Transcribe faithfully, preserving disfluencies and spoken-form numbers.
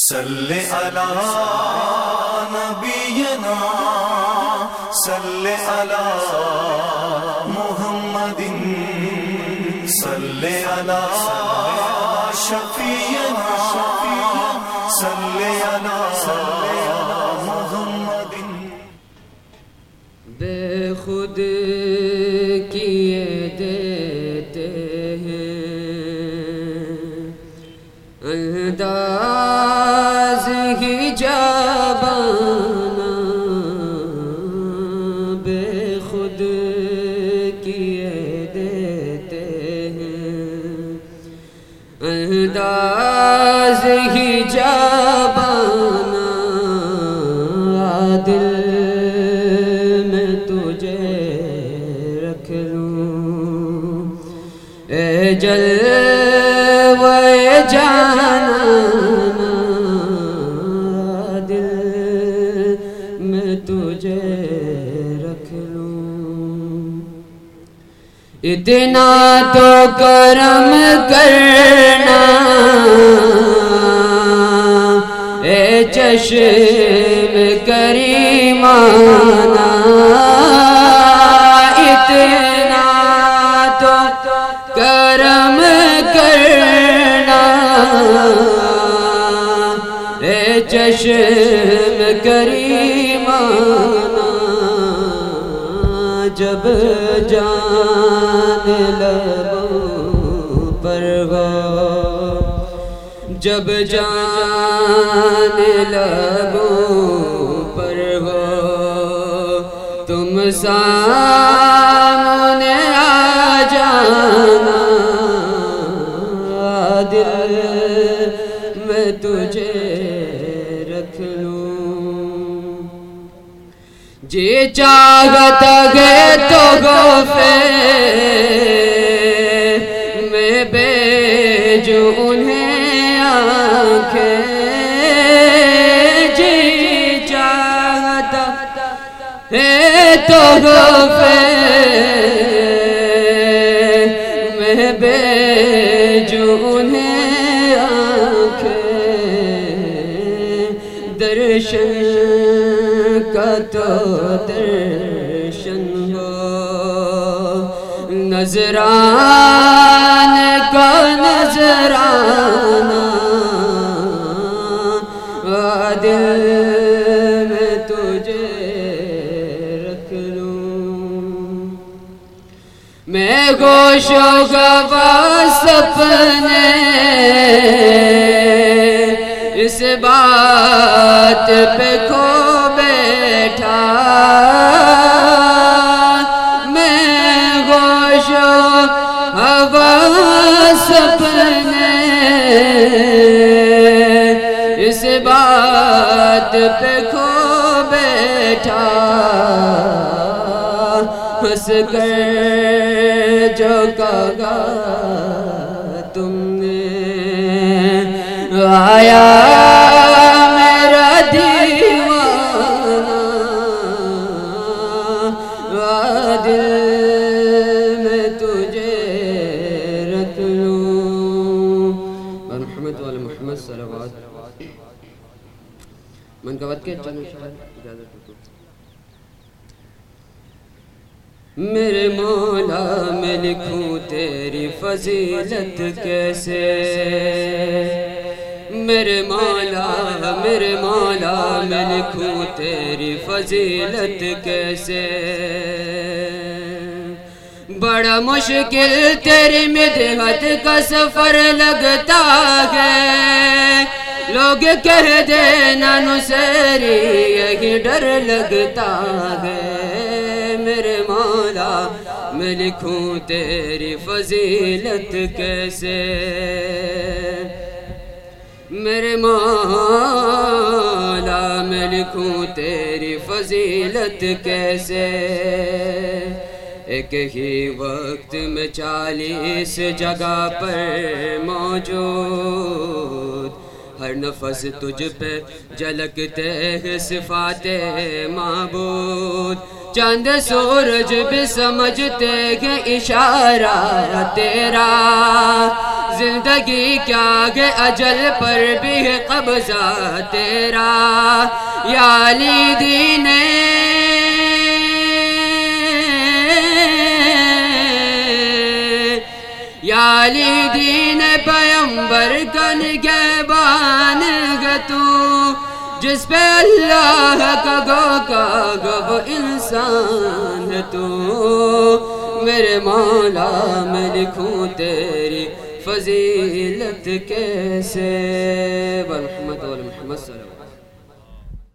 صلی علی نبینا صلی علی محمد صلی علی شفیعنا صلی علی محمد بے خود کیے دیتے ہیں انداز ہی جبانا، بے خود کیے دیتے ہیں انداز ہی جبانا، دل میں تجھے رکھ لوں اے جلوے جانا، دل میں تجھے رکھ لوں، اتنا تو کرم کرنا اے چشم کریمانہ، اتنا تو کرم کرنا اے چشم کریمانہ، جب جان لبوں پر ہو، جب جان لبوں پر ہو، تم سامنے آ جانا، دل میں تجھے رکھ لوں، جی چاہت گئے تو غفے میں بھیجوں انہیں آنکھیں، جی چاہت ہے تو غفے میں بھیجوں انہیں آنکھیں، درشن کا تو درشن ہو، نظران کا نظرانہ، دل میں تجھے رکھ لوں، میں گوش و گواہ سپنے اس بات پہ کھو بیٹھا، میں گوش و گواہ سپنے اس بات پہ کھو بیٹھا، ہنس کر جو کہا تم نے، آیا میرا دیوانہ، دل میں تجھے رکھ لوں، محمد والا محمد صلوات من کا وقت کے چلو شاید اجازت ہو تو، میرے مولا میں لکھوں تیری فضیلت کیسے، میرے مولا میرے مولا میں لکھوں تیری فضیلت کیسے، بڑا مشکل تیری مدحت کا سفر لگتا ہے، لوگ کہہ دینا نصیری یہی ڈر لگتا ہے، میرے مولا میں لکھوں تیری فضیلت کیسے، میرے مولا میں لکھوں تیری فضیلت کیسے، ایک ہی وقت میں چالیس جگہ پر موجود، ہر نفس تجھ پہ جھلکتے ہیں صفات معبود، چاند سورج بھی سمجھتے ہیں اشارہ تیرا، زندگی کیا ہے اجل پر بھی ہے قبضہ تیرا یا علی دین یا علی دین پیمبر کا نگہبان ہے تو جس پہ اللہ کا گو کا گو انسان ہے تو میرے مولا میں لکھوں تیری فضیلت کیسے؟ محمد و محمد صلی اللہ علیہ وسلم.